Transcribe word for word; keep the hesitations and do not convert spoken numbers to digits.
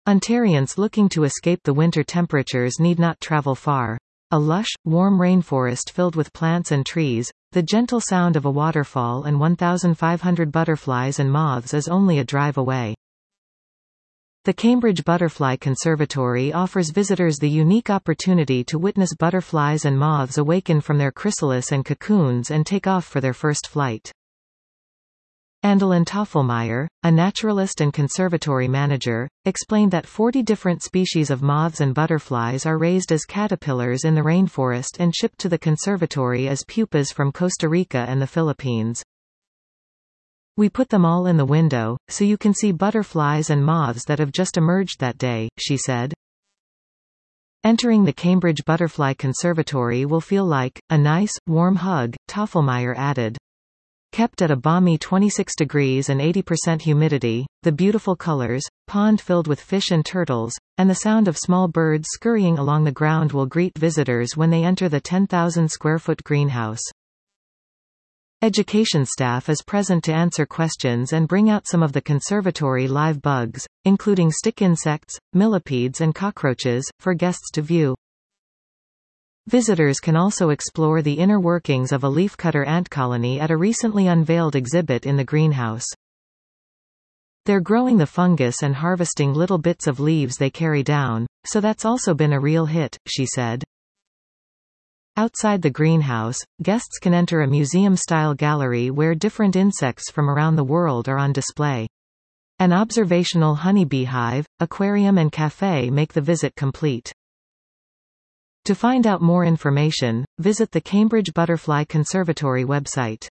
Ontarians looking to escape the winter temperatures need not travel far. A lush, warm rainforest filled with plants and trees, the gentle sound of a waterfall and one thousand five hundred butterflies and moths is only a drive away. The Cambridge Butterfly Conservatory offers visitors the unique opportunity to witness butterflies and moths awaken from their chrysalis and cocoons and take off for their first flight. Andelin Toffelmeyer, a naturalist and conservatory manager, explained that forty different species of moths and butterflies are raised as caterpillars in the rainforest and shipped to the conservatory as pupas from Costa Rica and the Philippines. "We put them all in the window, so you can see butterflies and moths that have just emerged that day," she said. "Entering the Cambridge Butterfly Conservatory will feel like a nice, warm hug," Toffelmeyer added. Kept at a balmy twenty-six degrees and eighty percent humidity, the beautiful colors, pond filled with fish and turtles, and the sound of small birds scurrying along the ground will greet visitors when they enter the ten thousand square foot greenhouse. Education staff is present to answer questions and bring out some of the conservatory live bugs, including stick insects, millipedes and cockroaches, for guests to view. Visitors can also explore the inner workings of a leafcutter ant colony at a recently unveiled exhibit in the greenhouse. "They're growing the fungus and harvesting little bits of leaves they carry down, so that's also been a real hit," she said. Outside the greenhouse, guests can enter a museum-style gallery where different insects from around the world are on display. An observational honeybee hive, aquarium and café make the visit complete. To find out more information, visit the Cambridge Butterfly Conservatory website.